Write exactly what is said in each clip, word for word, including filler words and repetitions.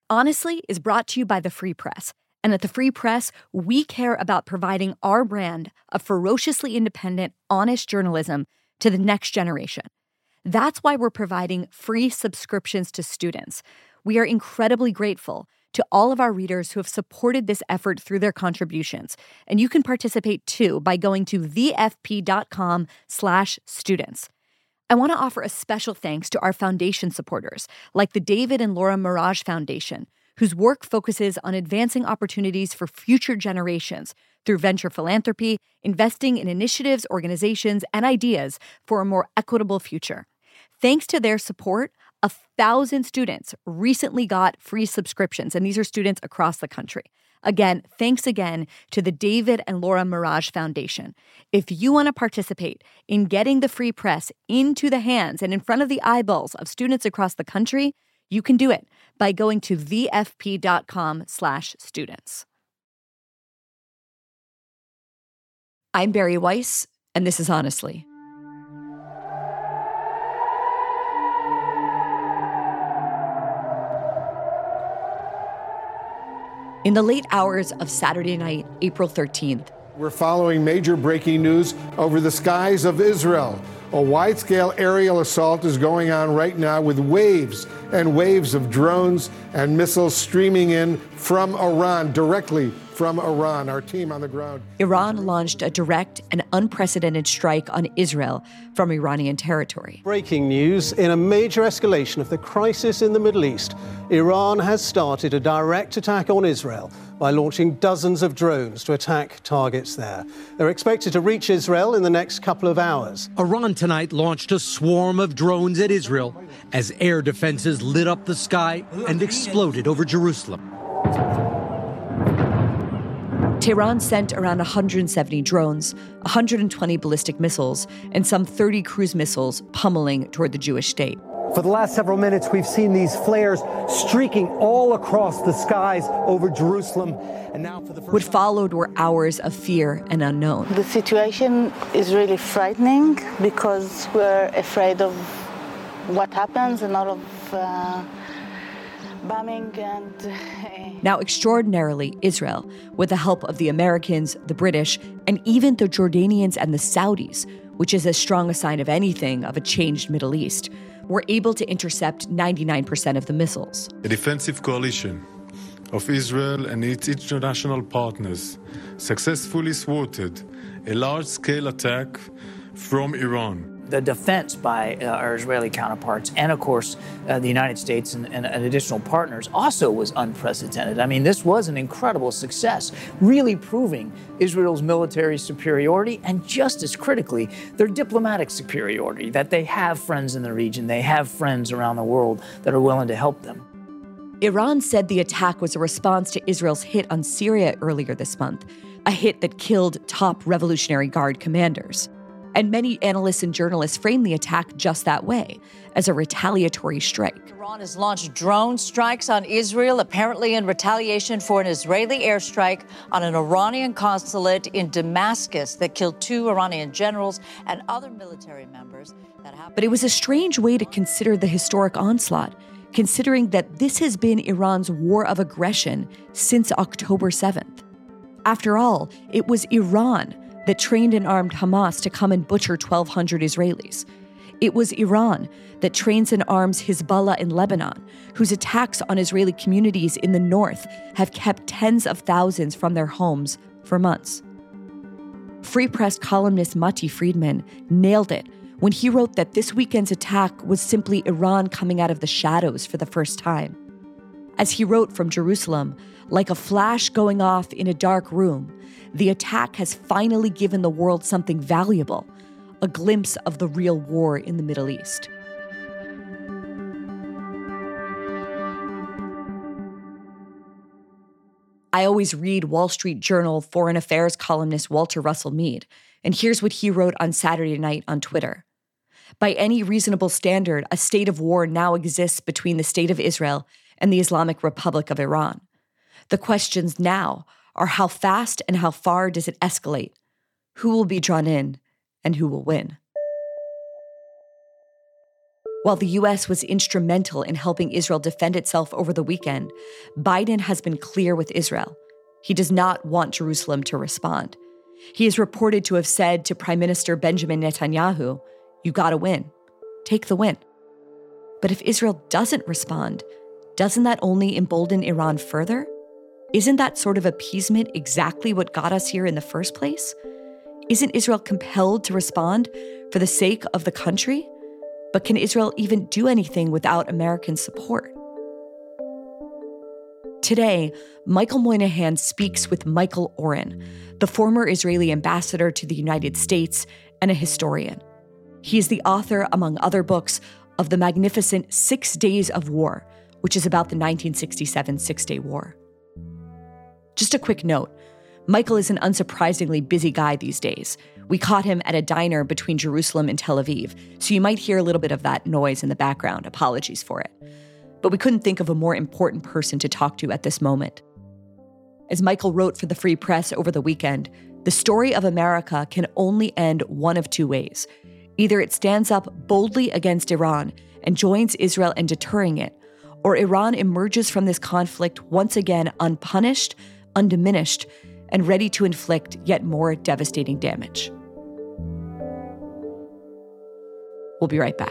Honestly is brought to you by The Free Press. And at The Free Press, we care about providing our brand of ferociously independent, honest journalism to the next generation. That's why we're providing free subscriptions to students. We are incredibly grateful to all of our readers who have supported this effort through their contributions. And you can participate too by going to vfp.com slash students. I want to offer a special thanks to our foundation supporters, like the David and Laura Mirage Foundation, whose work focuses on advancing opportunities for future generations through venture philanthropy, investing in initiatives, organizations, and ideas for a more equitable future. Thanks to their support, a thousand students recently got free subscriptions, and these are students across the country. Again, thanks again to the David and Laura Mirage Foundation. If you want to participate in getting the Free Press into the hands and in front of the eyeballs of students across the country, you can do it by going to vfp.com slash students. I'm Bari Weiss, and this is Honestly. In the late hours of Saturday night, April thirteenth, we're following major breaking news over the skies of Israel. A wide-scale aerial assault is going on right now with waves and waves of drones and missiles streaming in from Iran, directly from Iran. Our team on the ground. Iran launched a direct and unprecedented strike on Israel from Iranian territory. Breaking news: in a major escalation of the crisis in the Middle East, Iran has started a direct attack on Israel by launching dozens of drones to attack targets there. They're expected to reach Israel in the next couple of hours. Iran tonight launched a swarm of drones at Israel as air defenses lit up the sky and exploded over Jerusalem. Tehran sent around one hundred seventy drones, one hundred twenty ballistic missiles, and some thirty cruise missiles pummeling toward the Jewish state. For the last several minutes, we've seen these flares streaking all across the skies over Jerusalem. And now for the first What followed were hours of fear and unknown. The situation is really frightening because we're afraid of what happens, and all of uh, bombing and... Now, extraordinarily, Israel, with the help of the Americans, the British, and even the Jordanians and the Saudis, which is as strong a sign of anything of a changed Middle East, were able to intercept ninety-nine percent of the missiles. A defensive coalition of Israel and its international partners successfully thwarted a large-scale attack from Iran. The defense by uh, our Israeli counterparts and, of course, uh, the United States and, and, and additional partners also was unprecedented. I mean, this was an incredible success, really proving Israel's military superiority and, just as critically, their diplomatic superiority, that they have friends in the region, they have friends around the world that are willing to help them. Iran said the attack was a response to Israel's hit on Syria earlier this month, a hit that killed top Revolutionary Guard commanders. And many analysts and journalists frame the attack just that way, as a retaliatory strike. Iran has launched drone strikes on Israel, apparently in retaliation for an Israeli airstrike on an Iranian consulate in Damascus that killed two Iranian generals and other military members. That happened. But it was a strange way to consider the historic onslaught, considering that this has been Iran's war of aggression since October seventh. After all, it was Iran that trained and armed Hamas to come and butcher twelve hundred Israelis. It was Iran that trains and arms Hezbollah in Lebanon, whose attacks on Israeli communities in the north have kept tens of thousands from their homes for months. Free Press columnist Mati Friedman nailed it when he wrote that this weekend's attack was simply Iran coming out of the shadows for the first time. As he wrote from Jerusalem, like a flash going off in a dark room, the attack has finally given the world something valuable, a glimpse of the real war in the Middle East. I always read Wall Street Journal foreign affairs columnist Walter Russell Mead, and here's what he wrote on Saturday night on Twitter. By any reasonable standard, a state of war now exists between the State of Israel and the Islamic Republic of Iran. The questions now are how fast and how far does it escalate? Who will be drawn in and who will win? While the U S was instrumental in helping Israel defend itself over the weekend, Biden has been clear with Israel. He does not want Jerusalem to respond. He is reported to have said to Prime Minister Benjamin Netanyahu, "You gotta win. Take the win." But if Israel doesn't respond, doesn't that only embolden Iran further? Isn't that sort of appeasement exactly what got us here in the first place? Isn't Israel compelled to respond for the sake of the country? But can Israel even do anything without American support? Today, Michael Moynihan speaks with Michael Oren, the former Israeli ambassador to the United States and a historian. He is the author, among other books, of the magnificent Six Days of War, which is about the nineteen sixty-seven Six-Day War. Just a quick note, Michael is an unsurprisingly busy guy these days. We caught him at a diner between Jerusalem and Tel Aviv, so you might hear a little bit of that noise in the background. Apologies for it. But we couldn't think of a more important person to talk to at this moment. As Michael wrote for the Free Press over the weekend, the story of America can only end one of two ways. Either it stands up boldly against Iran and joins Israel in deterring it, or Iran emerges from this conflict once again unpunished, undiminished, and ready to inflict yet more devastating damage. We'll be right back.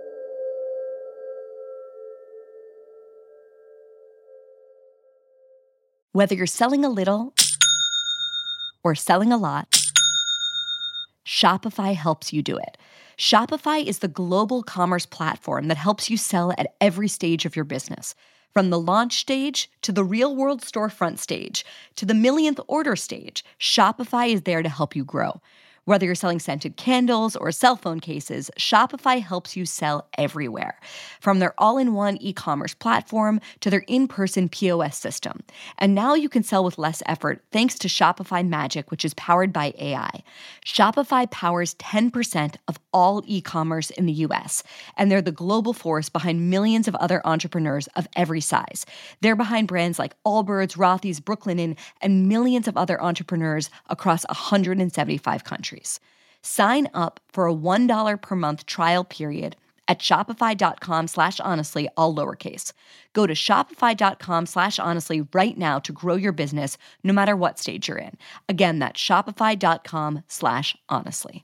Whether you're selling a little or selling a lot, Shopify helps you do it. Shopify is the global commerce platform that helps you sell at every stage of your business. From the launch stage to the real-world storefront stage to the millionth order stage, Shopify is there to help you grow. Whether you're selling scented candles or cell phone cases, Shopify helps you sell everywhere. From their all-in-one e-commerce platform to their in-person P O S system. And now you can sell with less effort thanks to Shopify Magic, which is powered by A I. Shopify powers ten percent of all e-commerce in the U S, and they're the global force behind millions of other entrepreneurs of every size. They're behind brands like Allbirds, Rothy's, Brooklinen, and millions of other entrepreneurs across one hundred seventy-five countries. Sign up for a one dollar per month trial period at shopify.com slash honestly, all lowercase. Go to shopify.com slash honestly right now to grow your business no matter what stage you're in. Again, that's shopify.com slash honestly.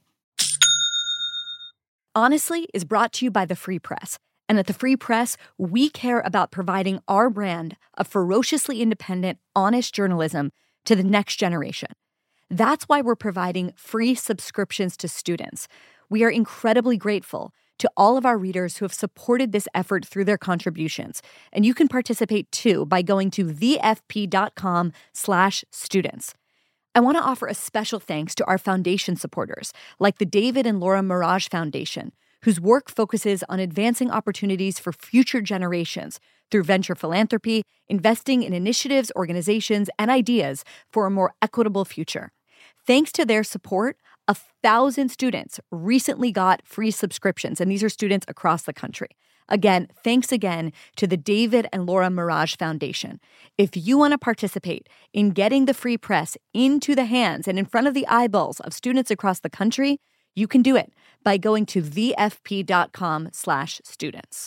Honestly is brought to you by The Free Press. And at The Free Press, we care about providing our brand of ferociously independent, honest journalism to the next generation. That's why we're providing free subscriptions to students. We are incredibly grateful to all of our readers who have supported this effort through their contributions. And you can participate too by going to thefp.com slash students. I want to offer a special thanks to our foundation supporters, like the David and Laura Mirage Foundation, whose work focuses on advancing opportunities for future generations through venture philanthropy, investing in initiatives, organizations, and ideas for a more equitable future. Thanks to their support, a thousand students recently got free subscriptions, and these are students across the country. Again, thanks again to the David and Laura Mirage Foundation. If you want to participate in getting the Free Press into the hands and in front of the eyeballs of students across the country, you can do it by going to thefp.com slash students.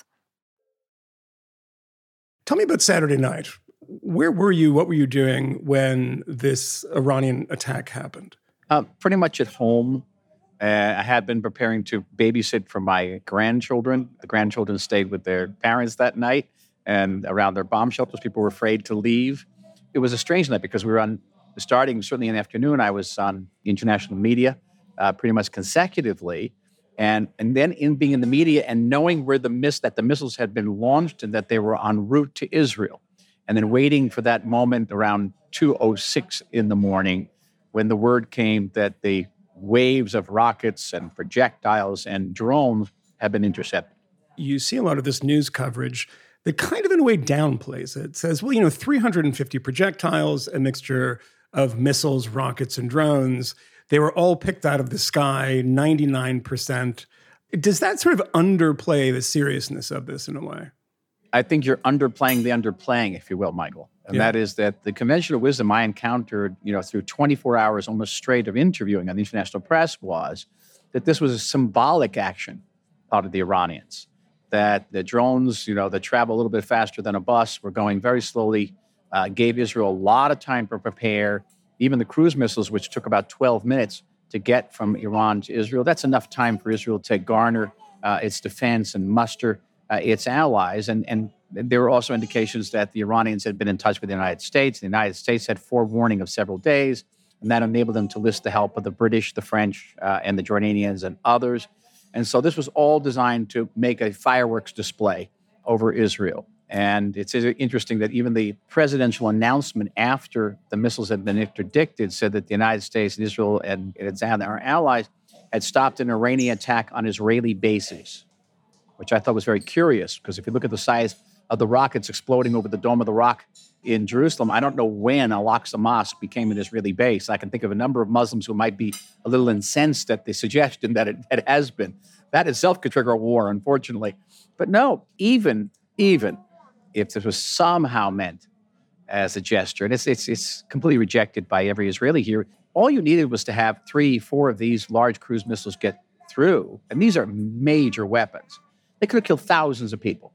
Tell me about Saturday night. Where were you? What were you doing when this Iranian attack happened? Uh, pretty much at home. Uh, I had been preparing to babysit for my grandchildren. The grandchildren stayed with their parents that night, and around their bomb shelters, people were afraid to leave. It was a strange night because we were on, starting certainly in the afternoon, I was on international media uh, pretty much consecutively. And and then in being in the media and knowing where the miss that the missiles had been launched and that they were en route to Israel. And then waiting for that moment around two oh six in the morning when the word came that the waves of rockets and projectiles and drones had been intercepted. You see a lot of this news coverage that kind of in a way downplays it. It says, well, you know, three hundred fifty projectiles, a mixture of missiles, rockets, and drones. They were all picked out of the sky, ninety-nine percent. Does that sort of underplay the seriousness of this in a way? I think you're underplaying the underplaying, if you will, Michael. And yeah. That is that the conventional wisdom I encountered, you know, through twenty-four hours almost straight of interviewing on the international press was that this was a symbolic action out of the Iranians. that the drones, you know, that travel a little bit faster than a bus, were going very slowly, uh, gave Israel a lot of time to prepare. Even the cruise missiles, which took about twelve minutes to get from Iran to Israel, that's enough time for Israel to garner uh, its defense and muster uh, its allies. And, and there were also indications that the Iranians had been in touch with the United States. The United States had forewarning of several days, and that enabled them to list the help of the British, the French, uh, and the Jordanians and others. And so this was all designed to make a fireworks display over Israel. And it's interesting that even the presidential announcement after the missiles had been interdicted said that the United States and Israel and its our allies had stopped an Iranian attack on Israeli bases, which I thought was very curious, because if you look at the size of the rockets exploding over the Dome of the Rock in Jerusalem, I don't know when Al-Aqsa Mosque became an Israeli base. I can think of a number of Muslims who might be a little incensed at the suggestion that it, it has been. That itself could trigger a war, unfortunately. But no, even, even if this was somehow meant as a gesture, and it's, it's, it's completely rejected by every Israeli here, all you needed was to have three, four of these large cruise missiles get through. And these are major weapons. They could have killed thousands of people.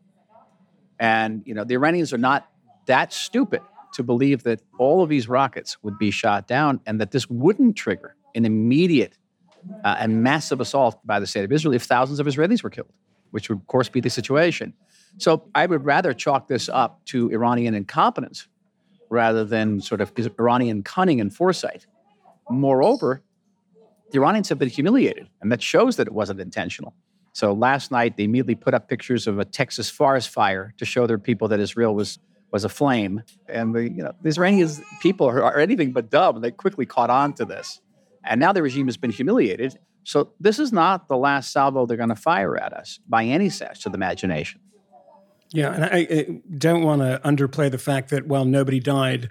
And, you know, the Iranians are not that stupid to believe that all of these rockets would be shot down and that this wouldn't trigger an immediate uh, and massive assault by the state of Israel if thousands of Israelis were killed, which would, of course, be the situation. So I would rather chalk this up to Iranian incompetence rather than sort of Iranian cunning and foresight. Moreover, the Iranians have been humiliated, and that shows that it wasn't intentional. So last night, they immediately put up pictures of a Texas forest fire to show their people that Israel was was aflame. And the, you know, the Israeli people are, are anything but dumb. They quickly caught on to this. And now the regime has been humiliated. So this is not the last salvo they're going to fire at us by any stretch of the imagination. Yeah, and I, I don't want to underplay the fact that while nobody died,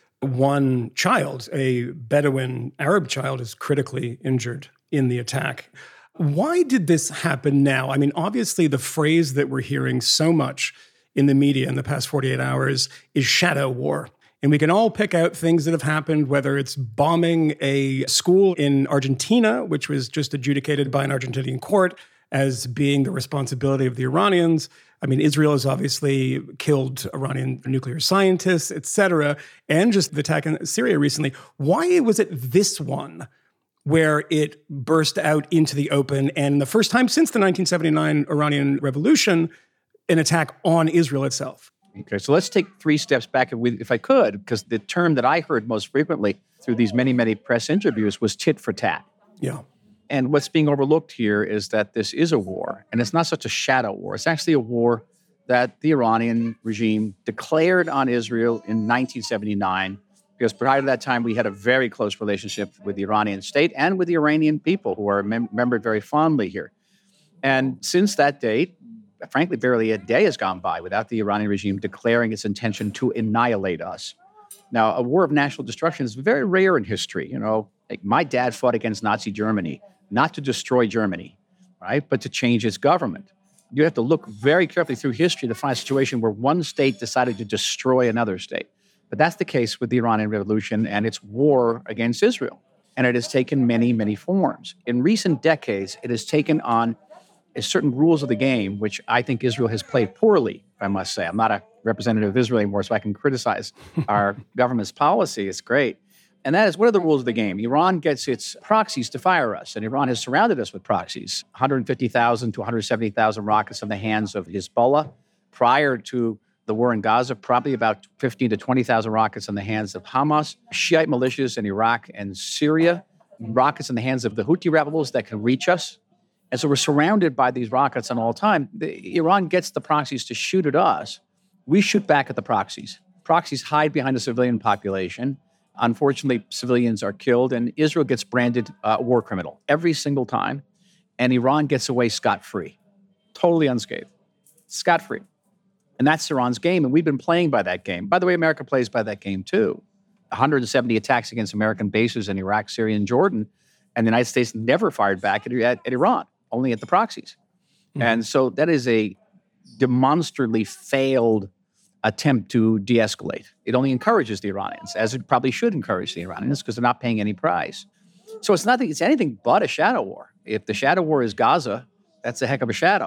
one child, a Bedouin Arab child, is critically injured in the attack. Why did this happen now? I mean, obviously the phrase that we're hearing so much in the media in the past forty-eight hours is shadow war. And we can all pick out things that have happened, whether it's bombing a school in Argentina, which was just adjudicated by an Argentinian court as being the responsibility of the Iranians. I mean, Israel has obviously killed Iranian nuclear scientists, et cetera, and just the attack in Syria recently. Why was it this one where it burst out into the open, and the first time since the nineteen seventy-nine Iranian Revolution, an attack on Israel itself? Okay, so let's take three steps back, if I could, because the term that I heard most frequently through these many, many press interviews was tit for tat. Yeah. And what's being overlooked here is that this is a war, and it's not such a shadow war. It's actually a war that the Iranian regime declared on Israel in nineteen seventy-nine, because prior to that time, we had a very close relationship with the Iranian state and with the Iranian people, who are mem- remembered very fondly here. And since that date, frankly, barely a day has gone by without the Iranian regime declaring its intention to annihilate us. Now, a war of national destruction is very rare in history. You know, like my dad fought against Nazi Germany, not to destroy Germany, right, but to change its government. You have to look very carefully through history to find a situation where one state decided to destroy another state. But that's the case with the Iranian Revolution and its war against Israel. And it has taken many, many forms. In recent decades, it has taken on certain rules of the game, which I think Israel has played poorly, I must say. I'm not a representative of Israel anymore, so I can criticize our government's policy. It's great. And that is, what are the rules of the game? Iran gets its proxies to fire us, and Iran has surrounded us with proxies. one hundred fifty thousand to one hundred seventy thousand rockets in the hands of Hezbollah. Prior to the war in Gaza, probably about fifteen to twenty thousand rockets in the hands of Hamas, Shiite militias in Iraq and Syria, rockets in the hands of the Houthi rebels that can reach us. And so we're surrounded by these rockets on all time. The, Iran gets the proxies to shoot at us. We shoot back at the proxies. Proxies hide behind the civilian population. Unfortunately, civilians are killed, and Israel gets branded uh, war criminal every single time. And Iran gets away scot-free, totally unscathed, scot-free. And that's Iran's game, and we've been playing by that game. By the way, America plays by that game too. one hundred seventy attacks against American bases in Iraq, Syria, and Jordan, and the United States never fired back at, at, at Iran. Only at the proxies. Mm-hmm. And so that is a demonstrably failed attempt to de-escalate. It only encourages the Iranians, as it probably should encourage the Iranians, because they're not paying any price. So it's nothing, it's anything but a shadow war. If the shadow war is Gaza, that's a heck of a shadow.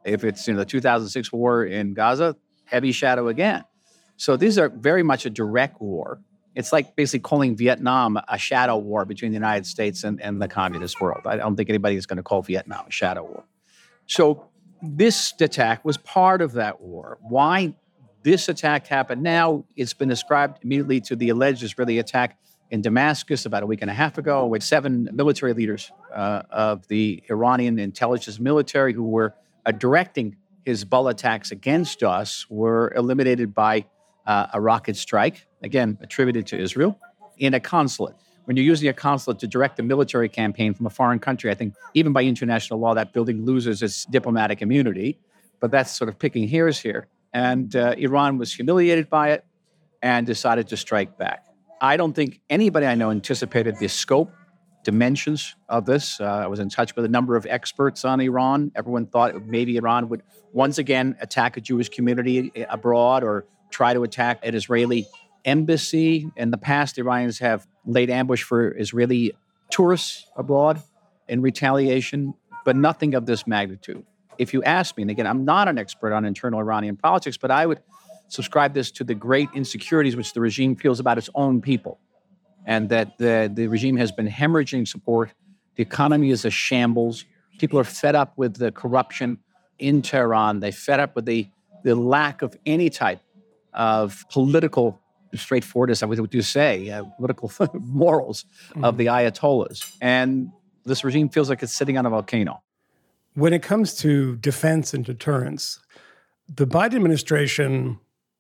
If it's you know, the two thousand six war in Gaza, heavy shadow again. So these are very much a direct war. It's like basically calling Vietnam a shadow war between the United States and, and the communist world. I don't think anybody is going to call Vietnam a shadow war. So this attack was part of that war. Why this attack happened now, it's been ascribed immediately to the alleged Israeli attack in Damascus about a week and a half ago, with seven military leaders uh, of the Iranian intelligence military who were uh, directing Hezbollah attacks against us were eliminated by uh, a rocket strike, again, attributed to Israel, in a consulate. When you're using a consulate to direct a military campaign from a foreign country, I think even by international law, that building loses its diplomatic immunity. But that's sort of picking hairs here. And uh, Iran was humiliated by it and decided to strike back. I don't think anybody I know anticipated the scope, dimensions of this. Uh, I was in touch with a number of experts on Iran. Everyone thought maybe Iran would once again attack a Jewish community abroad or try to attack an Israeli embassy. In the past, Iranians have laid ambush for Israeli tourists abroad in retaliation, but nothing of this magnitude. If you ask me, and again, I'm not an expert on internal Iranian politics, but I would subscribe this to the great insecurities which the regime feels about its own people, and that the, the regime has been hemorrhaging support. The economy is a shambles. People are fed up with the corruption in Tehran. They're fed up with the, the lack of any type of political straightforwardness, I would do say, uh, political morals mm-hmm. of the Ayatollahs. And this regime feels like it's sitting on a volcano. When it comes to defense and deterrence, the Biden administration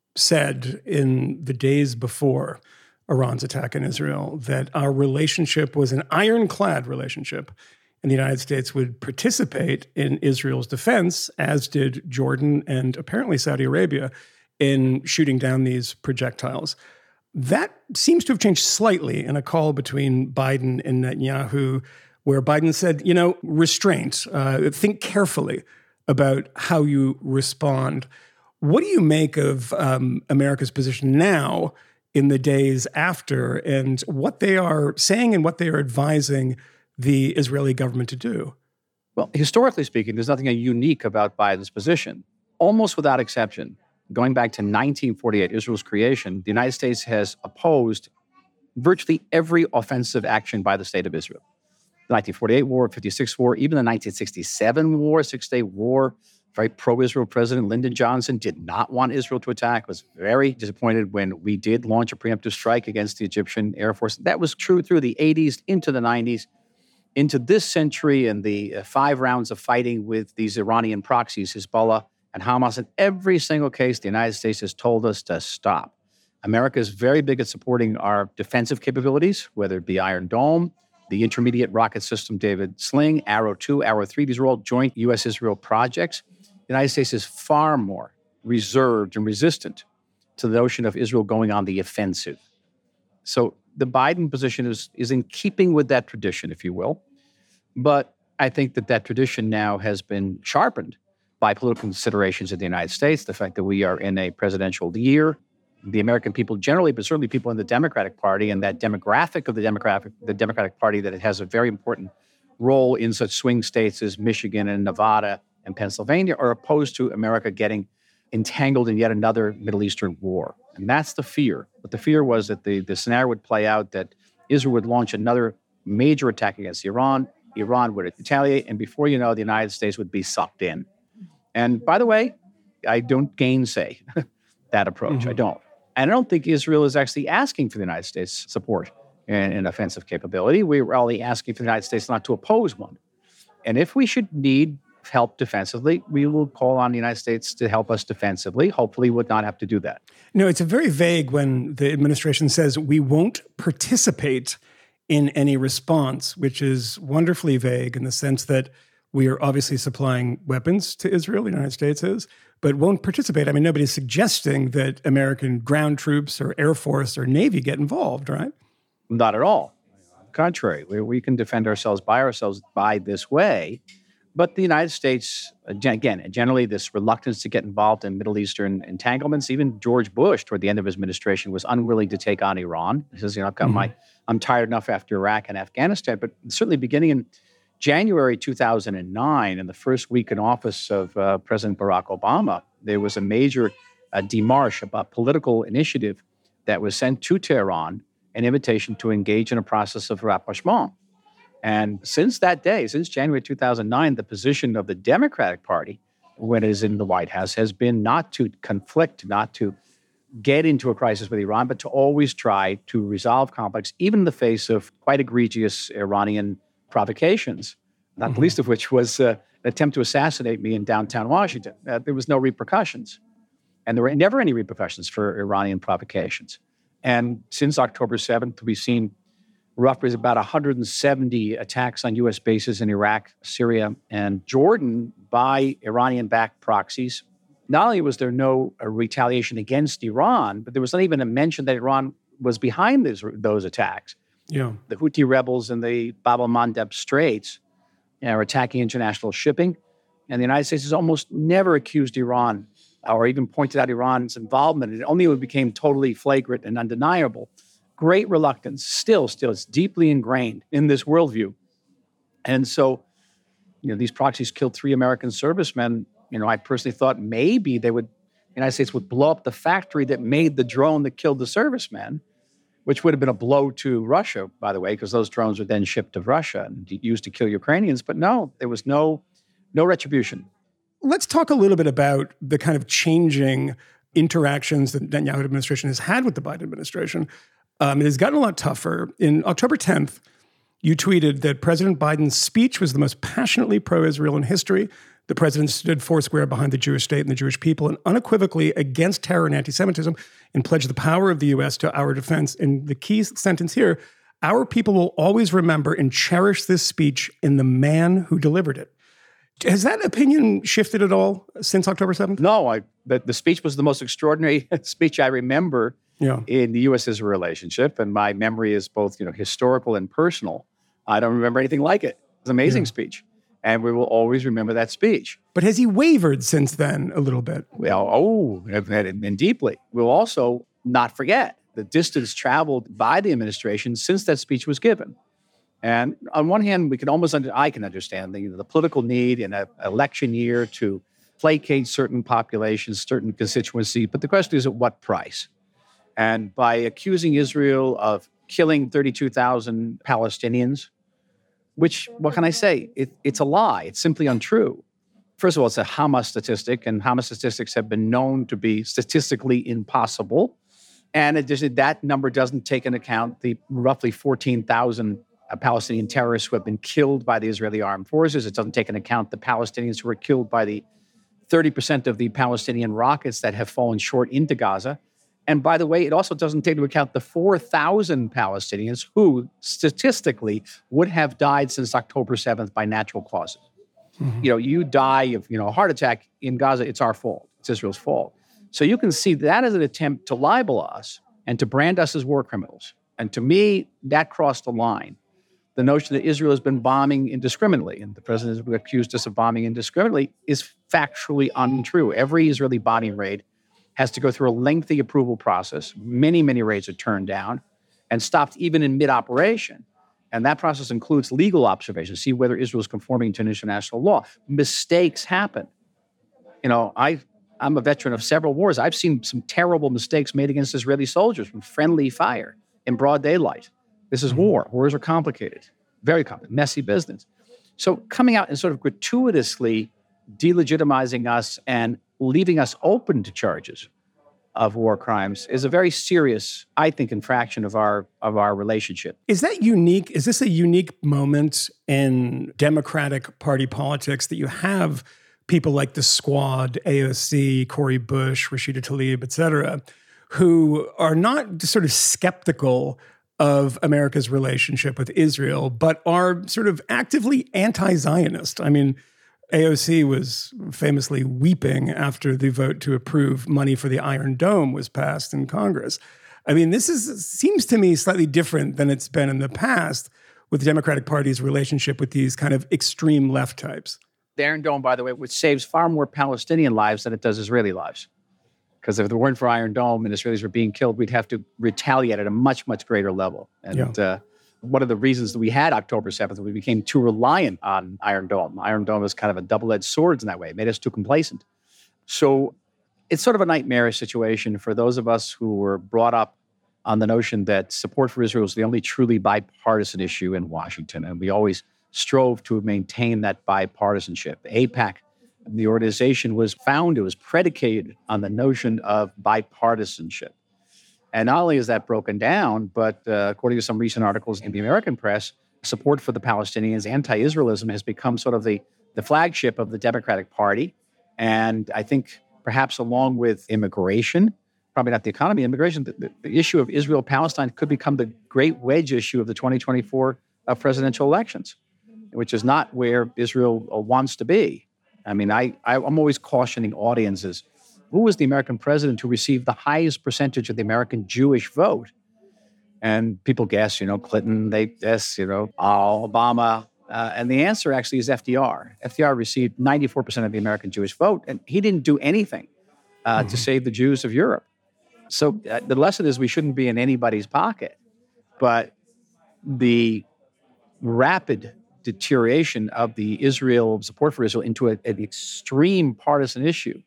said in the days before Iran's attack in Israel that our relationship was an ironclad relationship, and the United States would participate in Israel's defense, as did Jordan and apparently Saudi Arabia, in shooting down these projectiles. That seems to have changed slightly in a call between Biden and Netanyahu, where Biden said, you know, restraint, uh, think carefully about how you respond. What do you make of um, America's position now in the days after, and what they are saying and what they are advising the Israeli government to do? Well, historically speaking, there's nothing unique about Biden's position. Almost without exception, going back to nineteen forty-eight, Israel's creation, the United States has opposed virtually every offensive action by the State of Israel. The nineteen forty-eight war, fifty-six war, even the nineteen sixty-seven war, Six-Day War. Very pro-Israel President Lyndon Johnson did not want Israel to attack, was very disappointed when we did launch a preemptive strike against the Egyptian Air Force. That was true through the eighties, into the nineties, into this century, and the uh, five rounds of fighting with these Iranian proxies, Hezbollah and Hamas. In every single case, the United States has told us to stop. America is very big at supporting our defensive capabilities, whether it be Iron Dome, the intermediate rocket system David Sling, Arrow two, Arrow three. These are all joint U S Israel projects. The United States is far more reserved and resistant to the notion of Israel going on the offensive. So the Biden position is, is in keeping with that tradition, if you will. But I think that that tradition now has been sharpened by political considerations in the United States, the fact that we are in a presidential year. The American people generally, but certainly people in the Democratic Party, and that demographic of the Democratic, the Democratic Party, that it has a very important role in such swing states as Michigan and Nevada and Pennsylvania, are opposed to America getting entangled in yet another Middle Eastern war. And that's the fear. But the fear was that the, the scenario would play out, that Israel would launch another major attack against Iran, Iran would retaliate, and before you know, the United States would be sucked in. And by the way, I don't gainsay that approach. Mm-hmm. I don't. And I don't think Israel is actually asking for the United States' support in an offensive capability. We're only asking for the United States not to oppose one. And if we should need help defensively, we will call on the United States to help us defensively. Hopefully, we would not have to do that. No, it's a very vague when the administration says we won't participate in any response, which is wonderfully vague in the sense that we are obviously supplying weapons to Israel, the United States is, but won't participate. I mean, nobody's suggesting that American ground troops or Air Force or Navy get involved, right? Not at all. On the contrary, we, we can defend ourselves by ourselves by this way. But the United States, again, generally this reluctance to get involved in Middle Eastern entanglements, even George Bush, toward the end of his administration, was unwilling to take on Iran. He says, you know, I've got mm-hmm. my, I'm tired enough after Iraq and Afghanistan. But certainly beginning in January two thousand nine, in the first week in office of uh, President Barack Obama, there was a major uh, démarche, a political initiative that was sent to Tehran, an invitation to engage in a process of rapprochement. And since that day, since January two thousand nine, the position of the Democratic Party, when it is in the White House, has been not to conflict, not to get into a crisis with Iran, but to always try to resolve conflicts, even in the face of quite egregious Iranian provocations, not mm-hmm. the least of which was uh, an attempt to assassinate me in downtown Washington. Uh, there was no repercussions. And there were never any repercussions for Iranian provocations. And since October seventh, we've seen roughly about one hundred seventy attacks on U S bases in Iraq, Syria, and Jordan by Iranian-backed proxies. Not only was there no uh, retaliation against Iran, but there was not even a mention that Iran was behind those, those attacks. Yeah. The Houthi rebels in the Bab el-Mandeb Straits you know, are attacking international shipping. And the United States has almost never accused Iran or even pointed out Iran's involvement. It only became totally flagrant and undeniable. Great reluctance, still, still, it's deeply ingrained in this worldview. And so, you know, these proxies killed three American servicemen. You know, I personally thought maybe they would, the United States would blow up the factory that made the drone that killed the servicemen, which would have been a blow to Russia, by the way, because those drones were then shipped to Russia and used to kill Ukrainians. But no, there was no, no retribution. Let's talk a little bit about the kind of changing interactions that the Netanyahu administration has had with the Biden administration. Um, it has gotten a lot tougher. In October tenth, you tweeted that President Biden's speech was the most passionately pro-Israel in history. The president stood foursquare behind the Jewish state and the Jewish people and unequivocally against terror and anti-Semitism and pledged the power of the U S to our defense. And the key sentence here, our people will always remember and cherish this speech in the man who delivered it. Has that opinion shifted at all since October seventh? No, I, the, the speech was the most extraordinary speech I remember yeah. in the U S Israel relationship. And my memory is both, you know, historical and personal. I don't remember anything like it. It was an amazing yeah. speech. And we will always remember that speech. But has he wavered since then a little bit? Well, oh, and deeply. We'll also not forget the distance traveled by the administration since that speech was given. And on one hand, we can almost, under, I can understand the, the political need in an election year to placate certain populations, certain constituency. But the question is, at what price? And by accusing Israel of killing thirty-two thousand Palestinians, which, what can I say? It, it's a lie. It's simply untrue. First of all, it's a Hamas statistic, and Hamas statistics have been known to be statistically impossible. And additionally, that number doesn't take into account the roughly fourteen thousand uh, Palestinian terrorists who have been killed by the Israeli armed forces. It doesn't take into account the Palestinians who were killed by the thirty percent of the Palestinian rockets that have fallen short into Gaza. And by the way, it also doesn't take into account the four thousand Palestinians who statistically would have died since October seventh by natural causes. Mm-hmm. You know, you die of, you know, a heart attack in Gaza, it's our fault. It's Israel's fault. So you can see that as an attempt to libel us and to brand us as war criminals. And to me, that crossed the line. The notion that Israel has been bombing indiscriminately, and the president has accused us of bombing indiscriminately, is factually untrue. Every Israeli bombing raid has to go through a lengthy approval process. Many, many raids are turned down and stopped even in mid-operation. And that process includes legal observations, see whether Israel is conforming to international law. Mistakes happen. You know, I, I'm a veteran of several wars. I've seen some terrible mistakes made against Israeli soldiers from friendly fire in broad daylight. This is war. Wars are complicated, very complicated, messy business. So coming out and sort of gratuitously delegitimizing us and leaving us open to charges of war crimes is a very serious, I think, infraction of our of our relationship. Is that unique? Is this a unique moment in Democratic Party politics that you have people like the Squad, A O C, Cori Bush, Rashida Tlaib, et cetera, who are not just sort of skeptical of America's relationship with Israel, but are sort of actively anti-Zionist? I mean, A O C was famously weeping after the vote to approve money for the Iron Dome was passed in Congress. I mean, this is seems to me slightly different than it's been in the past with the Democratic Party's relationship with these kind of extreme left types. The Iron Dome, by the way, which saves far more Palestinian lives than it does Israeli lives. Because if it weren't for Iron Dome and Israelis were being killed, we'd have to retaliate at a much, much greater level. And yeah. uh, one of the reasons that we had October seventh, we became too reliant on Iron Dome. Iron Dome was kind of a double-edged sword in that way. It made us too complacent. So it's sort of a nightmarish situation for those of us who were brought up on the notion that support for Israel is the only truly bipartisan issue in Washington. And we always strove to maintain that bipartisanship. AIPAC, the organization, was founded, it was predicated on the notion of bipartisanship. And not only is that broken down, but uh, according to some recent articles in the American press, support for the Palestinians, anti-Israelism, has become sort of the, the flagship of the Democratic Party. And I think perhaps along with immigration, probably not the economy, immigration, the, the, the issue of Israel-Palestine could become the great wedge issue of the twenty twenty-four uh, presidential elections, which is not where Israel wants to be. I mean, I, I, I'm always cautioning audiences, who was the American president who received the highest percentage of the American Jewish vote? And people guess, you know, Clinton, they guess, you know, Obama. Uh, and the answer actually is F D R. F D R received ninety-four percent of the American Jewish vote, and he didn't do anything uh, mm-hmm. to save the Jews of Europe. So uh, the lesson is we shouldn't be in anybody's pocket. But the rapid deterioration of the Israel support for Israel into a, an extreme partisan issue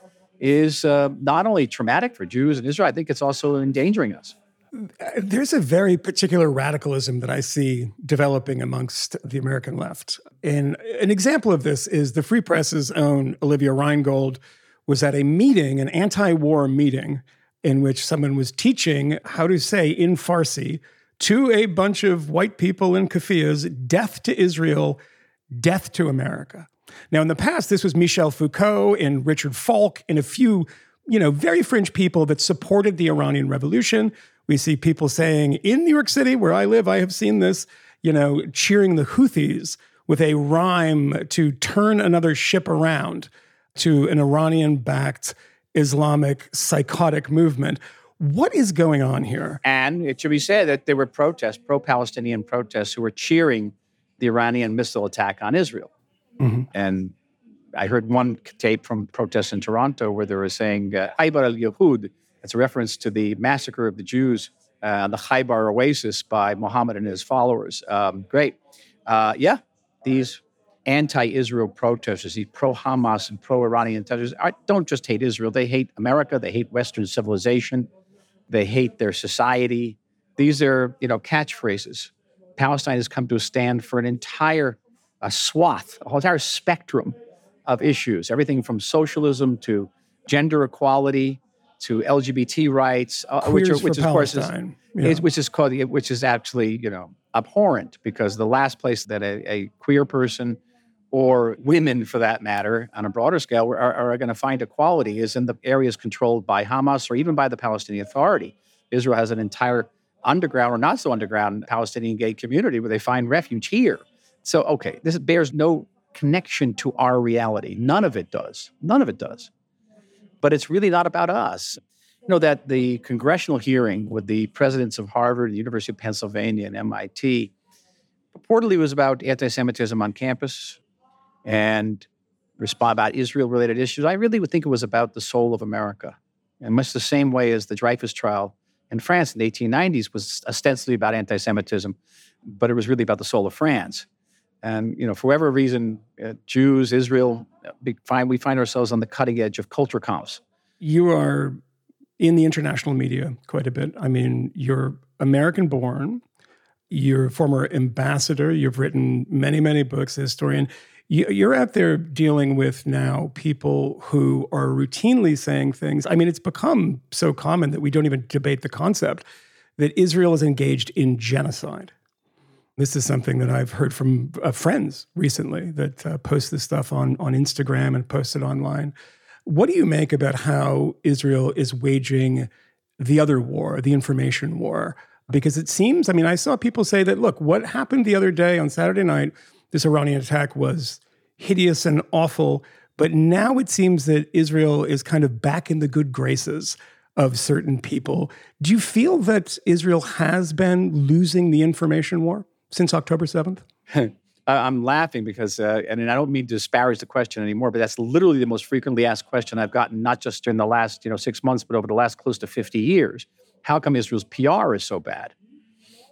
is uh, not only traumatic for Jews in Israel, I think it's also endangering us. There's a very particular radicalism that I see developing amongst the American left. And an example of this is the Free Press's own Olivia Reingold was at a meeting, an anti-war meeting, in which someone was teaching how to say in Farsi to a bunch of white people in keffiyehs, death to Israel, death to America. Now, in the past, this was Michel Foucault and Richard Falk and a few, you know, very fringe people that supported the Iranian Revolution. We see people saying, in New York City, where I live, I have seen this, you know, cheering the Houthis with a rhyme to turn another ship around to an Iranian-backed Islamic psychotic movement. What is going on here? And it should be said that there were protests, pro-Palestinian protests, who were cheering the Iranian missile attack on Israel. Mm-hmm. And I heard one tape from protests in Toronto where they were saying, Khaybar al-Yahud. It's a reference to the massacre of the Jews uh, on the Khaybar Oasis by Muhammad and his followers. Um, great. Uh, yeah, these anti-Israel protesters, these pro-Hamas and pro-Iranian protesters, don't just hate Israel. They hate America. They hate Western civilization. They hate their society. These are, you know, catchphrases. Palestine has come to a stand for an entire a swath, a whole entire spectrum of issues, everything from socialism to gender equality to L G B T rights, uh, which, are, which of course is, yeah. is which is called which is actually, you know, abhorrent, because the last place that a, a queer person or women, for that matter, on a broader scale, are, are going to find equality is in the areas controlled by Hamas or even by the Palestinian Authority. Israel has an entire underground or not so underground Palestinian gay community where they find refuge here. So, okay, this bears no connection to our reality. None of it does. None of it does. But it's really not about us. You know, that the congressional hearing with the presidents of Harvard, the University of Pennsylvania, and M I T purportedly was about anti-Semitism on campus and respond about Israel-related issues. I really would think it was about the soul of America, in much the same way as the Dreyfus trial in France in the eighteen nineties was ostensibly about anti-Semitism, but it was really about the soul of France. And, you know, for whatever reason, uh, Jews, Israel, we find, we find ourselves on the cutting edge of culture comps. You are in the international media quite a bit. I mean, you're American-born. You're a former ambassador. You've written many, many books, a historian. You're out there dealing with now people who are routinely saying things. I mean, it's become so common that we don't even debate the concept that Israel is engaged in genocide. This is something that I've heard from uh, friends recently that uh, post this stuff on, on Instagram and post it online. What do you make about how Israel is waging the other war, the information war? Because it seems, I mean, I saw people say that, look, what happened the other day on Saturday night, this Iranian attack was hideous and awful, but now it seems that Israel is kind of back in the good graces of certain people. Do you feel that Israel has been losing the information war since October seventh? I'm laughing because, uh, and I don't mean to disparage the question anymore, but that's literally the most frequently asked question I've gotten, not just during the last, you know, six months, but over the last close to fifty years. How come Israel's P R is so bad?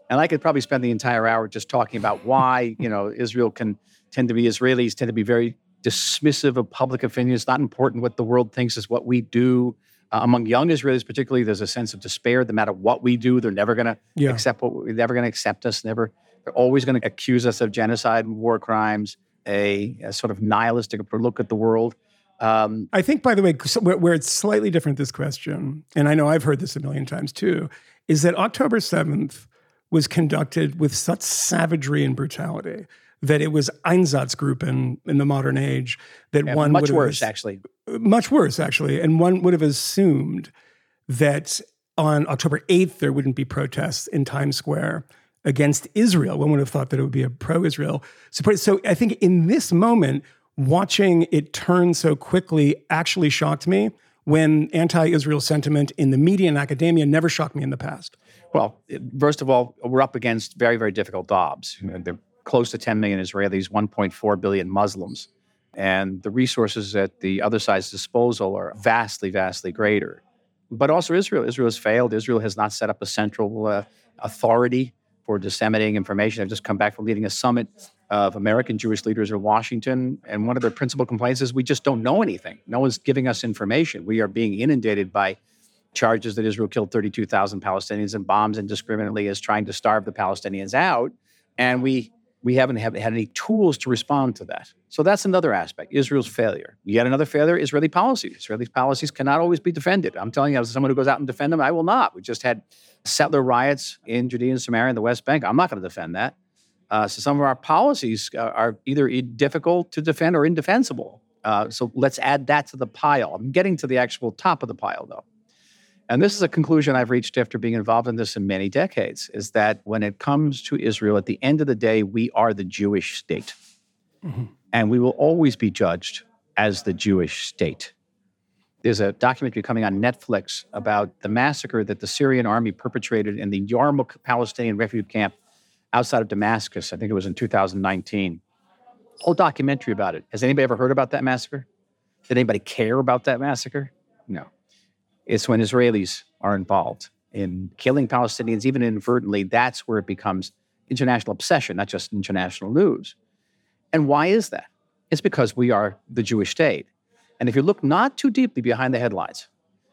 And I could probably spend the entire hour just talking about why, you know, Israel can tend to be, Israelis tend to be very dismissive of public opinion. It's not important what the world thinks, is what we do. Uh, among young Israelis particularly, there's a sense of despair. No matter what we do, they're never going to yeah. accept what we, never going to accept us. Never, they're always going to accuse us of genocide and war crimes, a, a sort of nihilistic look at the world. Um, I think, by the way, where, where it's slightly different, this question, and I know I've heard this a million times too, is that October seventh was conducted with such savagery and brutality that it was Einsatzgruppen in the modern age that yeah, one much would have, worse, actually. Much worse, actually. And one would have assumed that on October eighth, there wouldn't be protests in Times Square against Israel. One would have thought that it would be a pro-Israel support. So I think in this moment, watching it turn so quickly actually shocked me, when anti-Israel sentiment in the media and academia never shocked me in the past. Well, first of all, we're up against very, very difficult odds. You know, they're close to ten million Israelis, one point four billion Muslims. And the resources at the other side's disposal are vastly, vastly greater. But also Israel. Israel has failed. Israel has not set up a central uh, authority for disseminating information. I've just come back from leading a summit of American Jewish leaders in Washington, and one of their principal complaints is we just don't know anything. No one's giving us information. We are being inundated by charges that Israel killed thirty-two thousand Palestinians and bombs indiscriminately, is trying to starve the Palestinians out, and we we haven't have, had any tools to respond to that. So that's another aspect, Israel's failure. Yet another failure, Israeli policies. Israeli policies cannot always be defended. I'm telling you, as someone who goes out and defend them, I will not. We just had settler riots in Judea and Samaria and the West Bank. I'm not going to defend that. Uh, so some of our policies uh, are either difficult to defend or indefensible. Uh, so let's add that to the pile. I'm getting to the actual top of the pile, though. And this is a conclusion I've reached after being involved in this in many decades, is that when it comes to Israel, at the end of the day, we are the Jewish state. Mm-hmm. And we will always be judged as the Jewish state. There's a documentary coming on Netflix about the massacre that the Syrian army perpetrated in the Yarmouk Palestinian refugee camp outside of Damascus. I think it was in two thousand nineteen. Whole documentary about it. Has anybody ever heard about that massacre? Did anybody care about that massacre? No. It's when Israelis are involved in killing Palestinians, even inadvertently, that's where it becomes international obsession, not just international news. And why is that? It's because we are the Jewish state. And if you look not too deeply behind the headlines,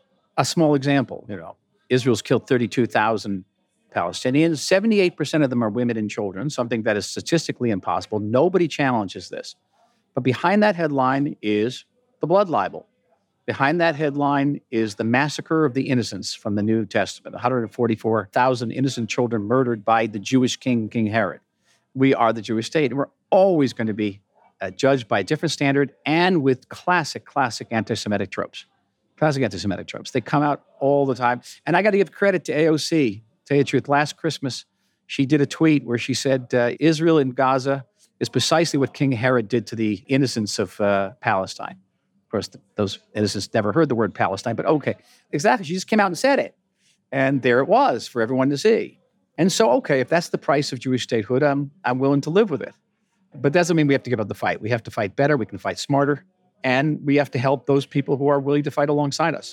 a small example, you know, Israel's killed thirty-two thousand Palestinians. seventy-eight percent of them are women and children, something that is statistically impossible. Nobody challenges this. But behind that headline is the blood libel. Behind that headline is the massacre of the innocents from the New Testament, one hundred forty-four thousand innocent children murdered by the Jewish king, King Herod. We are the Jewish state, and we're always going to be uh, judged by a different standard and with classic, classic anti-Semitic tropes. Classic anti-Semitic tropes. They come out all the time. And I got to give credit to A O C. Tell you the truth, last Christmas, she did a tweet where she said, uh, Israel in Gaza is precisely what King Herod did to the innocents of uh, Palestine. Of course, th- those innocents never heard the word Palestine, but okay. Exactly, she just came out and said it. And there it was for everyone to see. And so, okay, if that's the price of Jewish statehood, I'm, I'm willing to live with it. But that doesn't mean we have to give up the fight. We have to fight better, we can fight smarter, and we have to help those people who are willing to fight alongside us.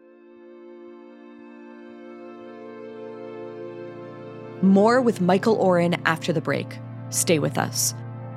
More with Michael Oren after the break. Stay with us.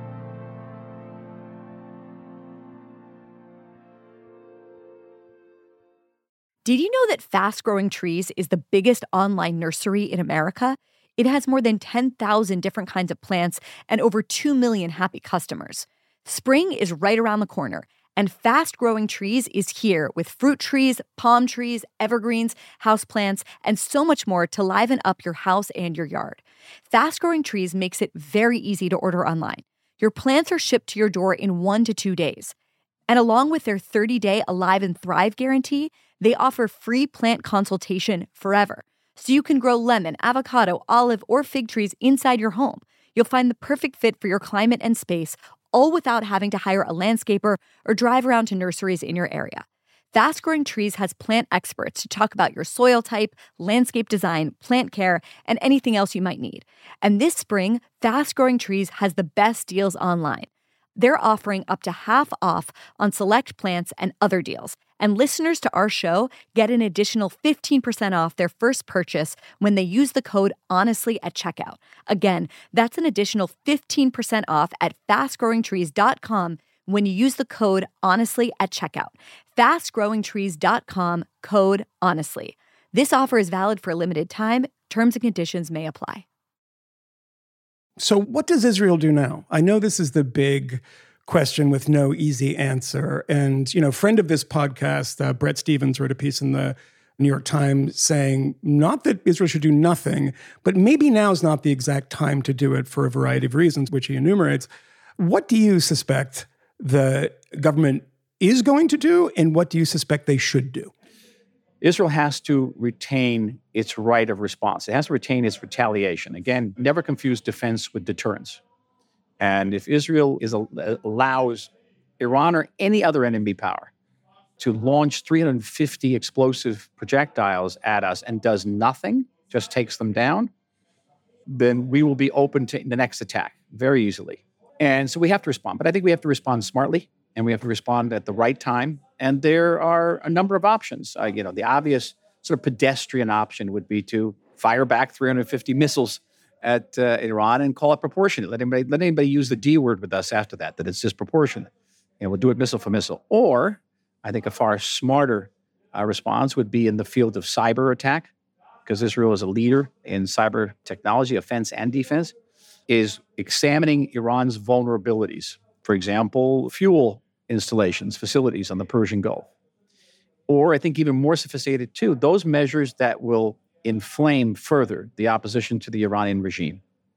Did you know that Fast Growing Trees is the biggest online nursery in America? It has more than ten thousand different kinds of plants and over two million happy customers. Spring is right around the corner, and Fast Growing Trees is here with fruit trees, palm trees, evergreens, houseplants, and so much more to liven up your house and your yard. Fast Growing Trees makes it very easy to order online. Your plants are shipped to your door in one to two days. And along with their thirty-day Alive and Thrive guarantee, they offer free plant consultation forever. So you can grow lemon, avocado, olive, or fig trees inside your home. You'll find the perfect fit for your climate and space, all without having to hire a landscaper or drive around to nurseries in your area. Fast Growing Trees has plant experts to talk about your soil type, landscape design, plant care, and anything else you might need. And this spring, Fast Growing Trees has the best deals online. They're offering up to half off on select plants and other deals. And listeners to our show get an additional fifteen percent off their first purchase when they use the code HONESTLY at checkout. Again, that's an additional fifteen percent off at fast growing trees dot com when you use the code HONESTLY at checkout. fast growing trees dot com, code HONESTLY. This offer is valid for a limited time. Terms and conditions may apply. So what does Israel do now? I know this is the big question with no easy answer. And, you know, friend of this podcast, uh, Brett Stevens, wrote a piece in the New York Times saying not that Israel should do nothing, but maybe now is not the exact time to do it for a variety of reasons, which he enumerates. What do you suspect the government is going to do, and what do you suspect they should do? Israel has to retain its right of response. It has to retain its retaliation. Again, never confuse defense with deterrence. And if Israel is allows Iran or any other enemy power to launch three hundred fifty explosive projectiles at us and does nothing, just takes them down, then we will be open to the next attack very easily. And so we have to respond. But I think we have to respond smartly, and we have to respond at the right time. And there are a number of options. Uh, you know, the obvious sort of pedestrian option would be to fire back three hundred fifty missiles at uh, Iran and call it proportionate. Let anybody, let anybody use the D word with us after that, that it's disproportionate. You know, we'll do it missile for missile. Or I think a far smarter uh, response would be in the field of cyber attack, because Israel is a leader in cyber technology, offense and defense, is examining Iran's vulnerabilities. For example, fuel installations, facilities on the Persian Gulf. Or I think even more sophisticated too, those measures that will inflame further the opposition to the Iranian regime,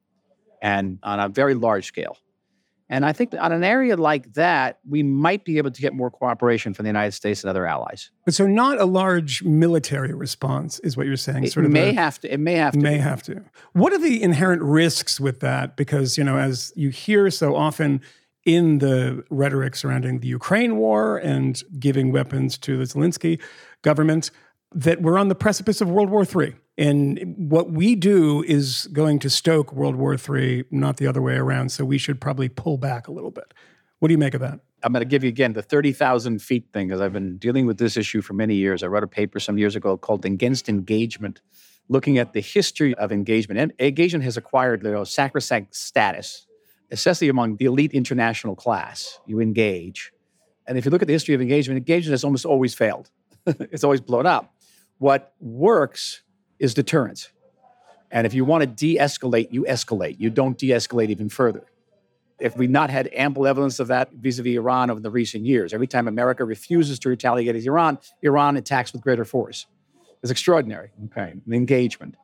and on a very large scale. And I think that on an area like that, we might be able to get more cooperation from the United States and other allies. But so not a large military response is what you're saying. It sort of may a, have to. It may have to. May have to. What are the inherent risks with that? Because, you know, as you hear so often in the rhetoric surrounding the Ukraine war and giving weapons to the Zelensky government, that we're on the precipice of World War Three. And what we do is going to stoke World War Three, not the other way around. So we should probably pull back a little bit. What do you make of that? I'm going to give you, again, the thirty thousand feet thing, because I've been dealing with this issue for many years. I wrote a paper some years ago called Against Engagement, looking at the history of engagement. And engagement has acquired, you know, sacrosanct status, especially among the elite international class. You engage. And if you look at the history of engagement, engagement has almost always failed. It's always blown up. What works is deterrence. And if you want to de-escalate, you escalate. You don't de-escalate even further. If we've not had ample evidence of that vis-a-vis Iran over the recent years, every time America refuses to retaliate against Iran, Iran attacks with greater force. It's extraordinary, okay, engagement.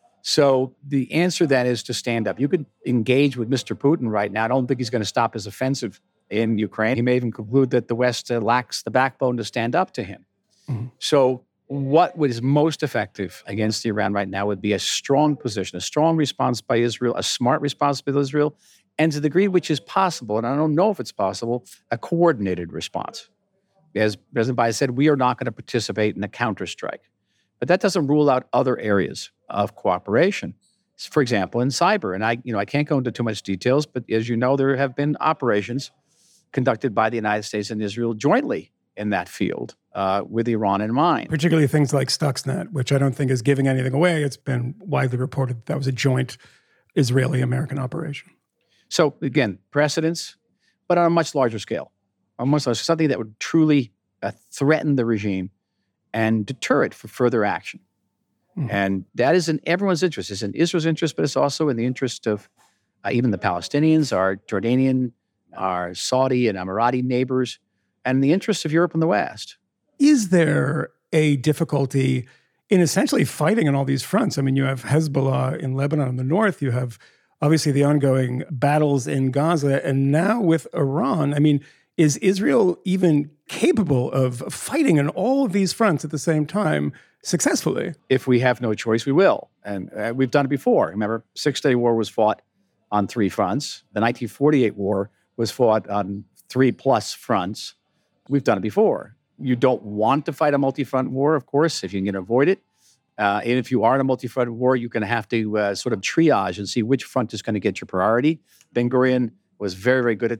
So the answer then is to stand up. You could engage with Mister Putin right now. I don't think he's going to stop his offensive in Ukraine. He may even conclude that the West uh, lacks the backbone to stand up to him. Mm-hmm. So what is most effective against Iran right now would be a strong position, a strong response by Israel, a smart response by Israel, and to the degree which is possible, and I don't know if it's possible, a coordinated response. As President Biden said, we are not going to participate in a counterstrike. But that doesn't rule out other areas of cooperation. For example, in cyber, and I, you know, I can't go into too much details, but as you know, there have been operations conducted by the United States and Israel jointly in that field uh, with Iran in mind. Particularly things like Stuxnet, which I don't think is giving anything away. It's been widely reported that, that was a joint Israeli-American operation. So again, precedents, but on a much larger scale, almost something that would truly uh, threaten the regime and deter it for further action. Mm-hmm. And that is in everyone's interest. It's in Israel's interest, but it's also in the interest of uh, even the Palestinians, our Jordanian, our Saudi and Emirati neighbors, and the interests of Europe and the West. Is there a difficulty in essentially fighting on all these fronts? I mean, you have Hezbollah in Lebanon in the north, you have obviously the ongoing battles in Gaza, and now with Iran. I mean, is Israel even capable of fighting on all of these fronts at the same time successfully? If we have no choice, we will. And uh, we've done it before. Remember, Six-Day War was fought on three fronts. The nineteen forty-eight war was fought on three-plus fronts. We've done it before. You don't want to fight a multi-front war, of course, if you can avoid it. Uh, and if you are in a multi-front war, you're going to have to uh, sort of triage and see which front is going to get your priority. Ben Gurion was very, very good at that.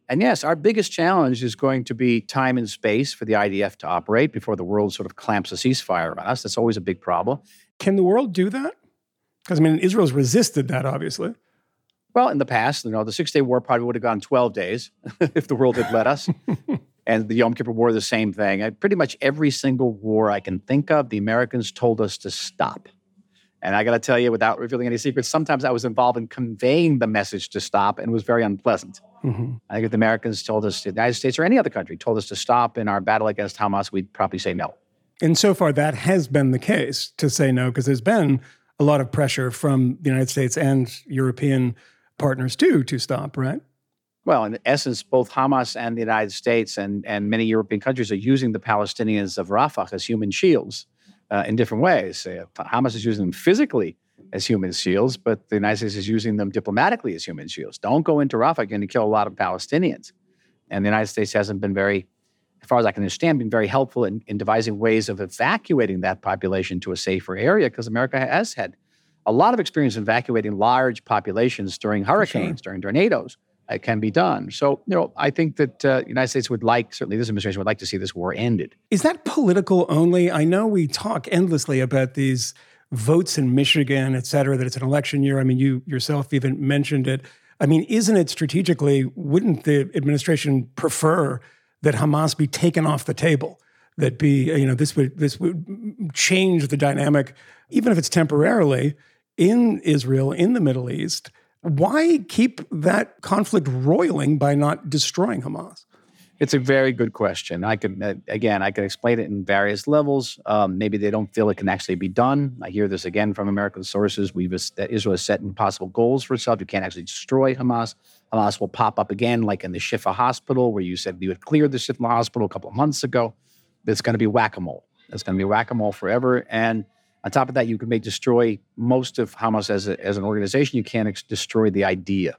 And yes, our biggest challenge is going to be time and space for the I D F to operate before the world sort of clamps a ceasefire on us. That's always a big problem. Can the world do that? Because, I mean, Israel's resisted that, obviously. Well, in the past, you know, the Six-Day War probably would have gone twelve days if the world had let us. And the Yom Kippur War, the same thing. I, pretty much every single war I can think of, the Americans told us to stop. And I got to tell you, without revealing any secrets, sometimes I was involved in conveying the message to stop, and it was very unpleasant. Mm-hmm. I think if the Americans told us, the United States or any other country told us to stop in our battle against Hamas, we'd probably say no. And so far, that has been the case, to say no, because there's been a lot of pressure from the United States and European partners, too, to stop, right? Well, in essence, both Hamas and the United States and, and many European countries are using the Palestinians of Rafah as human shields uh, in different ways. Uh, Hamas is using them physically as human shields, but the United States is using them diplomatically as human shields. Don't go into Rafah, you're going to kill a lot of Palestinians. And the United States hasn't been very, as far as I can understand, been very helpful in, in devising ways of evacuating that population to a safer area, because America has had a lot of experience evacuating large populations during hurricanes, sure. during tornadoes. It can be done. So, you know, I think that uh, the United States would like, certainly this administration would like to see this war ended. Is that political only? I know we talk endlessly about these votes in Michigan, et cetera, that it's an election year. I mean, you yourself even mentioned it. I mean, isn't it strategically, wouldn't the administration prefer that Hamas be taken off the table? That be, you know, this would this would change the dynamic, even if it's temporarily, in Israel, in the Middle East. Why keep that conflict roiling by not destroying Hamas? It's a very good question. I could, uh, again, I could explain it in various levels. Um, maybe they don't feel it can actually be done. I hear this again from American sources. We've that Israel has set impossible goals for itself. You can't actually destroy Hamas. Hamas will pop up again, like in the Shifa hospital, where you said you had cleared the Shifa hospital a couple of months ago. It's going to be whack-a-mole. It's going to be whack-a-mole forever. And on top of that, you can make destroy most of Hamas as, a, as an organization. You can't ex- destroy the idea,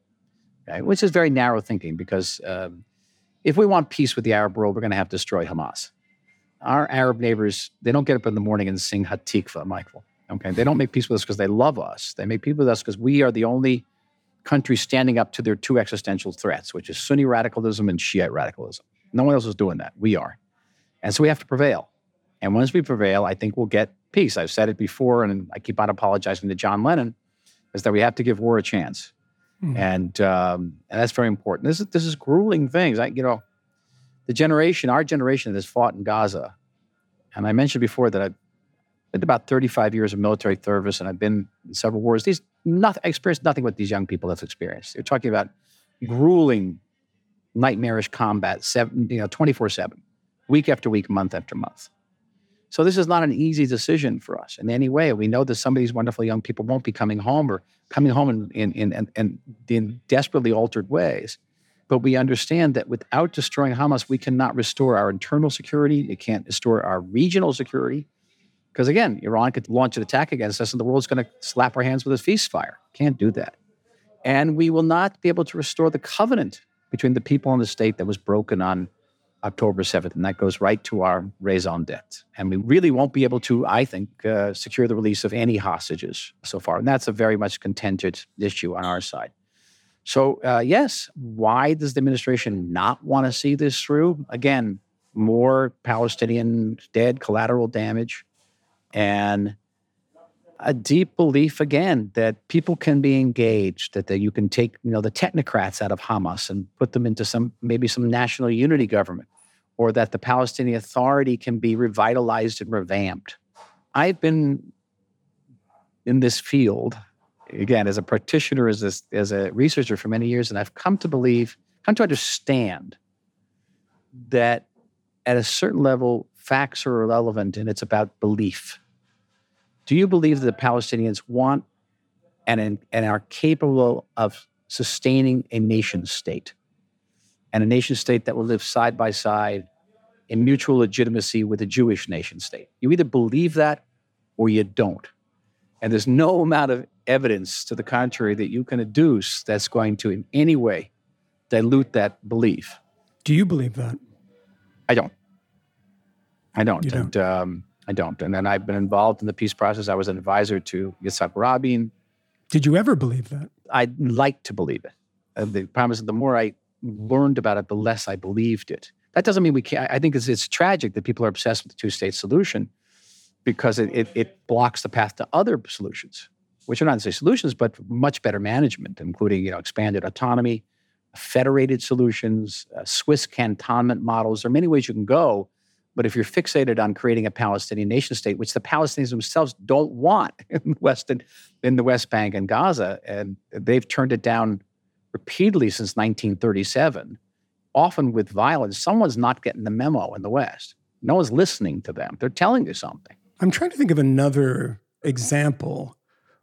okay? Which is very narrow thinking, because um, if we want peace with the Arab world, we're going to have to destroy Hamas. Our Arab neighbors, they don't get up in the morning and sing Hatikva, Michael. Okay, they don't make peace with us because they love us. They make peace with us because we are the only country standing up to their two existential threats, which is Sunni radicalism and Shiite radicalism. No one else is doing that. We are. And so we have to prevail. And once we prevail, I think we'll get peace. I've said it before, and I keep on apologizing to John Lennon, is that we have to give war a chance. Mm. And um, and that's very important. This is, this is grueling things. I, you know, the generation, our generation that has fought in Gaza, and I mentioned before that I've been about thirty-five years of military service, and I've been in several wars. These nothing, I experienced nothing what these young people have experienced. They're talking about grueling, nightmarish combat, seven, you know, twenty-four seven, week after week, month after month. So this is not an easy decision for us in any way. We know that some of these wonderful young people won't be coming home or coming home in, in, in, in, in, in desperately altered ways. But we understand that without destroying Hamas, we cannot restore our internal security. It can't restore our regional security. Because again, Iran could launch an attack against us and the world's going to slap our hands with a ceasefire. Can't do that. And we will not be able to restore the covenant between the people and the state that was broken on October seventh, and that goes right to our raison d'etre. And we really won't be able to, I think, uh, secure the release of any hostages so far. And that's a very much contended issue on our side. So, uh, yes, why does the administration not want to see this through? Again, more Palestinian dead, collateral damage, and a deep belief, again, that people can be engaged, that, that you can take, you know, the technocrats out of Hamas and put them into some, maybe some national unity government, or that the Palestinian Authority can be revitalized and revamped. I've been in this field, again, as a practitioner, as, this, as a researcher for many years, and I've come to believe, come to understand that at a certain level, facts are irrelevant and it's about belief. Do you believe that the Palestinians want and, and are capable of sustaining a nation state? And a nation state that will live side by side in mutual legitimacy with a Jewish nation state. You either believe that or you don't. And there's no amount of evidence to the contrary that you can adduce that's going to in any way dilute that belief. Do you believe that? I don't. I don't. You don't. And, um, I don't. And then I've been involved in the peace process. I was an advisor to Yitzhak Rabin. Did you ever believe that? I'd like to believe it. Uh, the problem is, the more I learned about it, the less I believed it. That doesn't mean we can't. I think it's, it's tragic that people are obsessed with the two-state solution because it, it, it blocks the path to other solutions, which are not necessarily solutions, but much better management, including, you know, expanded autonomy, federated solutions, uh, Swiss cantonment models. There are many ways you can go, but if you're fixated on creating a Palestinian nation state, which the Palestinians themselves don't want in the West, in the West Bank and Gaza, and they've turned it down repeatedly since nineteen thirty-seven, often with violence, someone's not getting the memo in the West. No one's listening to them. They're telling you something. I'm trying to think of another example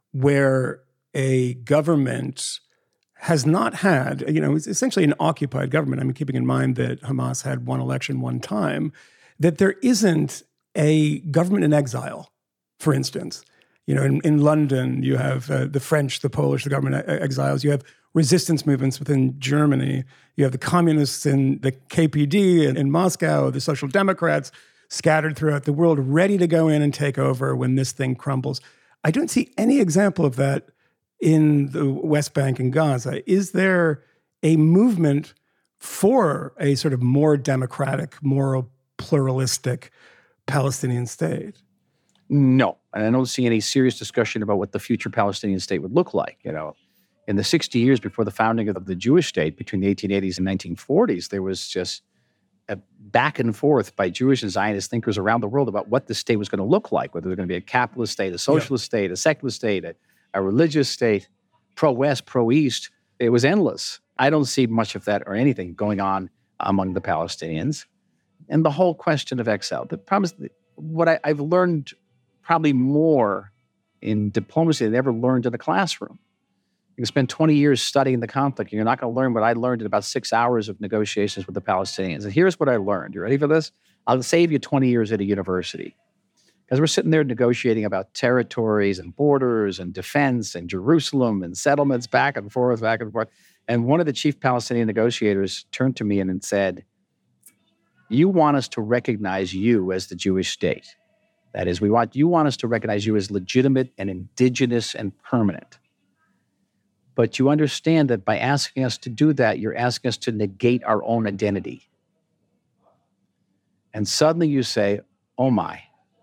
where a government has not had, you know, it's essentially an occupied government. I mean, keeping in mind that Hamas had one election one time, that there isn't a government in exile, for instance. You know, in, in London, you have uh, the French, the Polish, the government exiles. You have resistance movements within Germany. You have the communists in the K P D in, in Moscow, the Social Democrats scattered throughout the world, ready to go in and take over when this thing crumbles. I don't see any example of that in the West Bank and Gaza. Is there a movement for a sort of more democratic, more pluralistic Palestinian state? No, and I don't see any serious discussion about what the future Palestinian state would look like. You know, in the sixty years before the founding of the Jewish state, between the eighteen eighties and nineteen forties, there was just a back and forth by Jewish and Zionist thinkers around the world about what the state was going to look like, whether it was going to be a capitalist state, a socialist yeah. state, a secular state, a, a religious state, pro-West, pro-East. It was endless. I don't see much of that or anything going on among the Palestinians. And the whole question of exile. The problem is, what I, I've learned probably more in diplomacy than I ever learned in a classroom. You can spend twenty years studying the conflict, and you're not going to learn what I learned in about six hours of negotiations with the Palestinians. And here's what I learned. You ready for this? I'll save you twenty years at a university. Because we're sitting there negotiating about territories and borders and defense and Jerusalem and settlements back and forth, back and forth. And one of the chief Palestinian negotiators turned to me and said, you want us to recognize you as the Jewish state. That is, we want you want us to recognize you as legitimate and indigenous and permanent. But you understand that by asking us to do that, you're asking us to negate our own identity. And suddenly you say, oh my.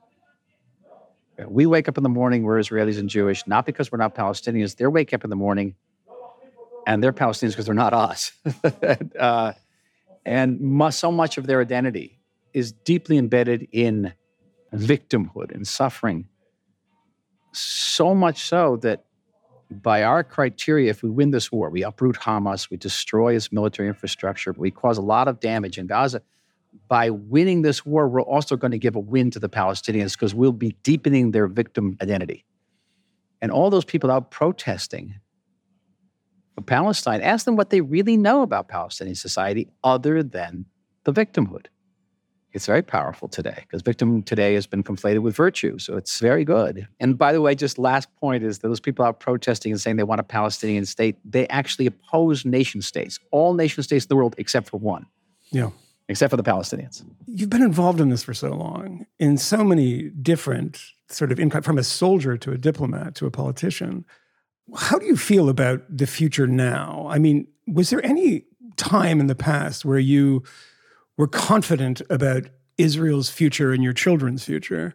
We wake up in the morning, we're Israelis and Jewish, not because we're not Palestinians. They wake up in the morning and they're Palestinians because they're not us. uh, and mu- so much of their identity is deeply embedded in victimhood and suffering. So much so that by our criteria, if we win this war, we uproot Hamas, we destroy its military infrastructure, we cause a lot of damage in Gaza. By winning this war, we're also going to give a win to the Palestinians because we'll be deepening their victim identity. And all those people out protesting for Palestine, ask them what they really know about Palestinian society other than the victimhood. It's very powerful today because victim today has been conflated with virtue. So it's very good. And by the way, just last point is that those people out protesting and saying they want a Palestinian state, they actually oppose nation states, all nation states in the world except for one. Yeah. Except for the Palestinians. You've been involved in this for so long, in so many different sort of impact, from a soldier to a diplomat to a politician. How do you feel about the future now? I mean, was there any time in the past where you were confident about Israel's future and your children's future?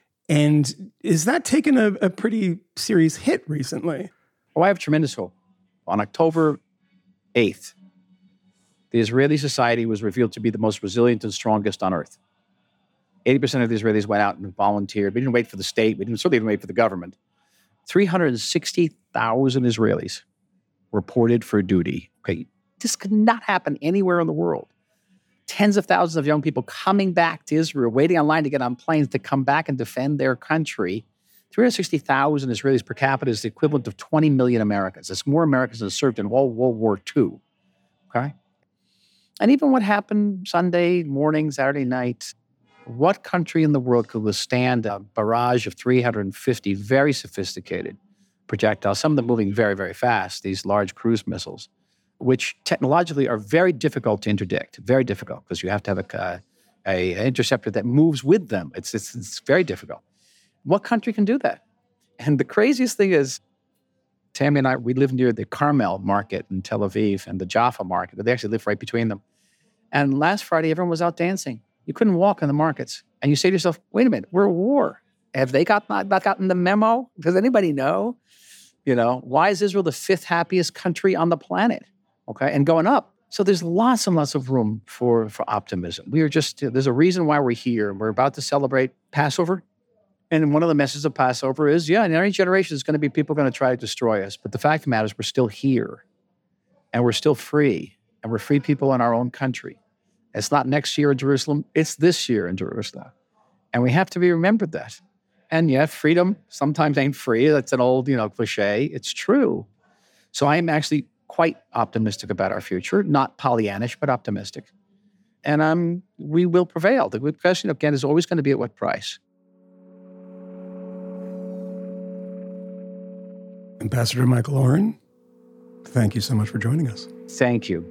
And is that taken a, a pretty serious hit recently? Oh, I have tremendous hope. On October eighth, the Israeli society was revealed to be the most resilient and strongest on earth. eighty percent of the Israelis went out and volunteered. We didn't wait for the state. We didn't, certainly didn't wait for the government. three hundred sixty thousand Israelis reported for duty. Okay, this could not happen anywhere in the world. Tens of thousands of young people coming back to Israel, waiting online to get on planes to come back and defend their country. three hundred sixty thousand Israelis per capita is the equivalent of twenty million Americans. It's more Americans than served in all World War Two. Okay? And even what happened Sunday morning, Saturday night, what country in the world could withstand a barrage of three hundred fifty very sophisticated projectiles, some of them moving very, very fast, these large cruise missiles, which technologically are very difficult to interdict, very difficult, because you have to have a, uh, a, a interceptor that moves with them. It's, it's, it's very difficult. What country can do that? And the craziest thing is, Tammy and I, we live near the Carmel market in Tel Aviv and the Jaffa market. They actually live right between them. And last Friday, everyone was out dancing. You couldn't walk in the markets. And you say to yourself, wait a minute, we're at war. Have they got not, not gotten the memo? Does anybody know? You know, why is Israel the fifth happiest country on the planet? Okay, and going up. So there's lots and lots of room for, for optimism. We are just, there's a reason why we're here. We're about to celebrate Passover. And one of the messages of Passover is, yeah, in every generation, there's going to be people going to try to destroy us. But the fact of the matter is we're still here. And we're still free. And we're free people in our own country. It's not next year in Jerusalem. It's this year in Jerusalem. And we have to be remembered that. And yeah, freedom sometimes ain't free. That's an old, you know, cliche. It's true. So I am actually quite optimistic about our future. Not Pollyannish, but optimistic. And um, we will prevail. The good question, again, is always going to be at what price? Ambassador Michael Oren, thank you so much for joining us. Thank you.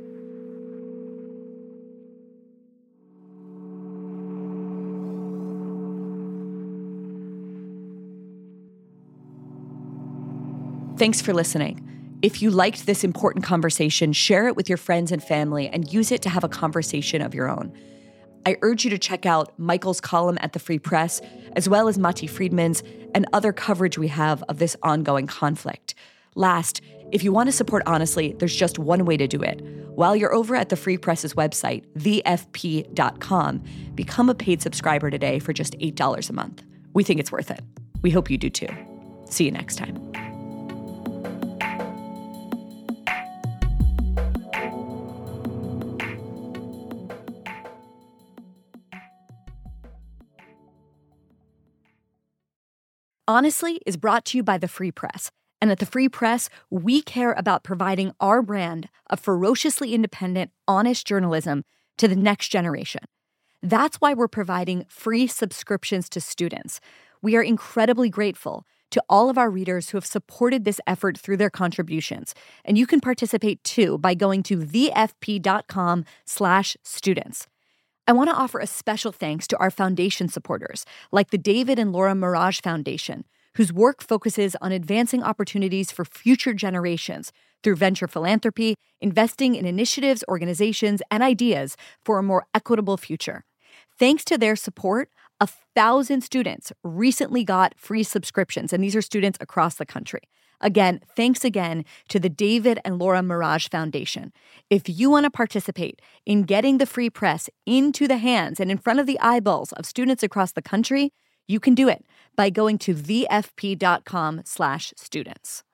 Thanks for listening. If you liked this important conversation, share it with your friends and family and use it to have a conversation of your own. I urge you to check out Michael's column at the Free Press, as well as Mati Friedman's and other coverage we have of this ongoing conflict. Last, if you want to support honestly, there's just one way to do it. While you're over at the Free Press's website, the f p dot com, become a paid subscriber today for just eight dollars a month. We think it's worth it. We hope you do too. See you next time. Honestly is brought to you by the Free Press. And at the Free Press, we care about providing our brand of ferociously independent, honest journalism to the next generation. That's why we're providing free subscriptions to students. We are incredibly grateful to all of our readers who have supported this effort through their contributions. And you can participate too by going to the f p dot com slash students. I want to offer a special thanks to our foundation supporters, like the David and Laura Mirage Foundation, whose work focuses on advancing opportunities for future generations through venture philanthropy, investing in initiatives, organizations, and ideas for a more equitable future. Thanks to their support, a thousand students recently got free subscriptions, and these are students across the country. Again, thanks again to the David and Laura Mirage Foundation. If you want to participate in getting the Free Press into the hands and in front of the eyeballs of students across the country, you can do it by going to the f p dot com slash students.